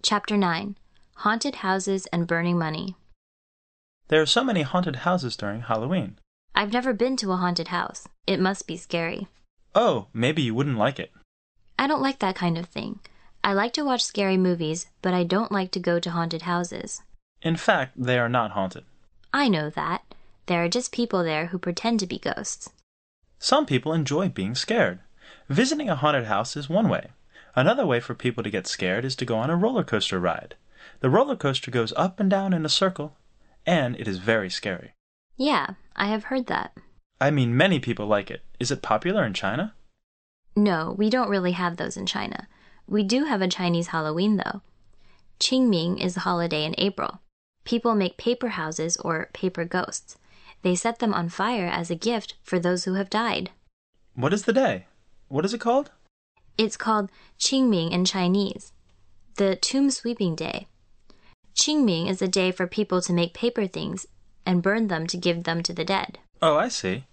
Chapter 9. Haunted Houses and Burning Money. There are so many haunted houses during Halloween. I've never been to a haunted house. It must be scary. Oh, maybe you wouldn't like it. I don't like that kind of thing. I like to watch scary movies, but I don't like to go to haunted houses. In fact, they are not haunted. I know that. There are just people there who pretend to be ghosts. Some people enjoy being scared. Visiting a haunted house is one way. Another way for people to get scared is to go on a roller coaster ride. The roller coaster goes up and down in a circle, and it is very scary. Yeah, I have heard that. I mean, many people like it. Is it popular in China? No, we don't really have those in China. We do have a Chinese Halloween, though. Qingming is a holiday in April. People make paper houses or paper ghosts. They set them on fire as a gift for those who have died. What is the day? What is it called? It's called Qingming in Chinese, the tomb sweeping day. Qingming is a day for people to make paper things and burn them to give them to the dead. Oh, I see.